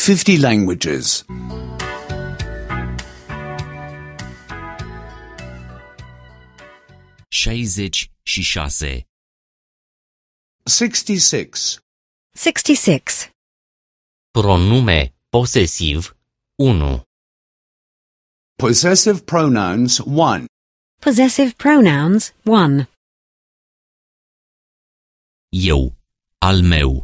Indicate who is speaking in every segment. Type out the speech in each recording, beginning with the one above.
Speaker 1: 50 languages.
Speaker 2: 66.
Speaker 1: 66.
Speaker 3: 66.
Speaker 2: Pronume posesiv 1.
Speaker 1: Possessive pronouns 1.
Speaker 3: Possessive pronouns 1.
Speaker 2: Eu, al meu.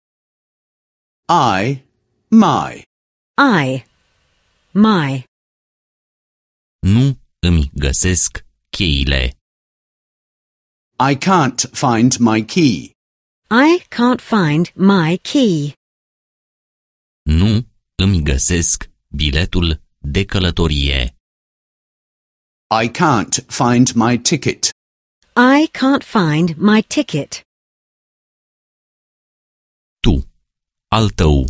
Speaker 1: I, my.
Speaker 3: I, my.
Speaker 2: Nu îmi găsesc cheile.
Speaker 1: I can't find my key.
Speaker 3: I can't find my key.
Speaker 2: Nu îmi găsesc biletul de călătorie.
Speaker 1: I can't find my ticket.
Speaker 3: I can't find my ticket.
Speaker 2: Tu, al tău.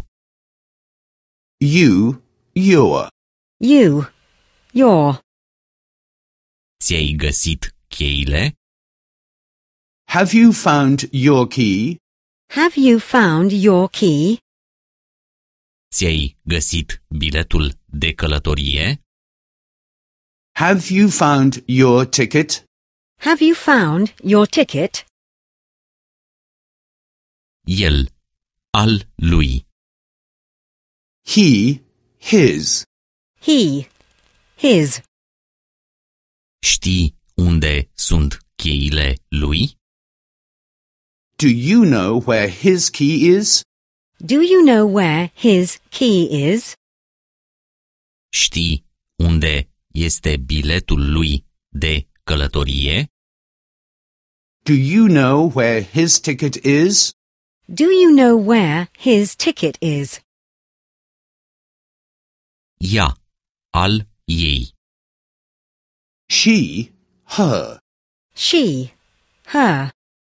Speaker 1: You, your.
Speaker 3: You, your.
Speaker 2: Ți-ai găsit cheile?
Speaker 1: Have you found your key?
Speaker 3: Have you found your key?
Speaker 2: Ți-ai găsit biletul de călătorie?
Speaker 1: Have you found your ticket?
Speaker 3: Have you found your ticket?
Speaker 2: El, al lui.
Speaker 1: He, his.
Speaker 3: He, his.
Speaker 2: Știi unde sunt cheile lui?
Speaker 1: Do you know where his key is?
Speaker 3: Do you know where his key is?
Speaker 2: Știi unde este biletul lui de călătorie?
Speaker 1: Do you know where his ticket is?
Speaker 3: Do you know where his ticket is?
Speaker 2: Ea, al ei.
Speaker 1: She, her.
Speaker 3: She, her.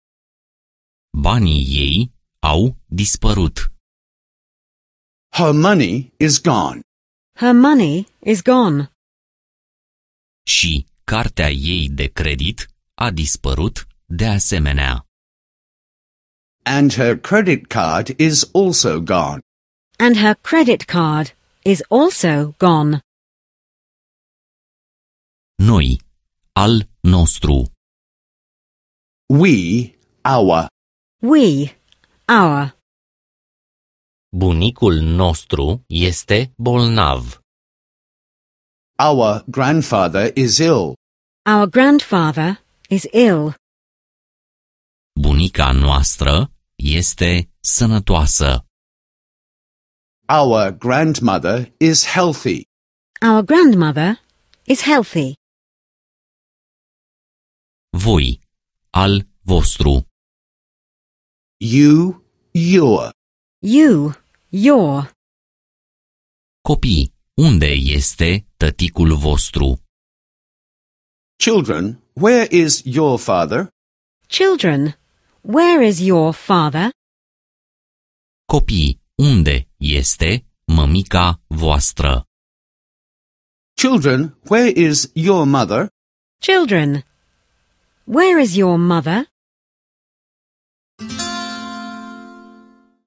Speaker 2: Banii ei au dispărut.
Speaker 1: Her money is gone.
Speaker 3: Her money is gone.
Speaker 2: Și cartea ei de credit a dispărut de asemenea.
Speaker 1: And her credit card is also gone.
Speaker 3: And her credit card is also gone.
Speaker 2: Noi, al nostru.
Speaker 1: We, our.
Speaker 3: We, our.
Speaker 2: Bunicul nostru este bolnav.
Speaker 1: Our grandfather is ill.
Speaker 3: Our grandfather is ill.
Speaker 2: Bunica noastră este sănătoasă.
Speaker 1: Our grandmother is healthy.
Speaker 3: Our grandmother is healthy.
Speaker 2: Voi, al vostru.
Speaker 1: You, your.
Speaker 3: You, your.
Speaker 2: Copii, unde este tăticul vostru?
Speaker 1: Children, where is your father?
Speaker 3: Children, where is your father?
Speaker 2: Copii, unde este mămica voastră?
Speaker 1: Children, where is your mother?
Speaker 3: Children, where is your mother?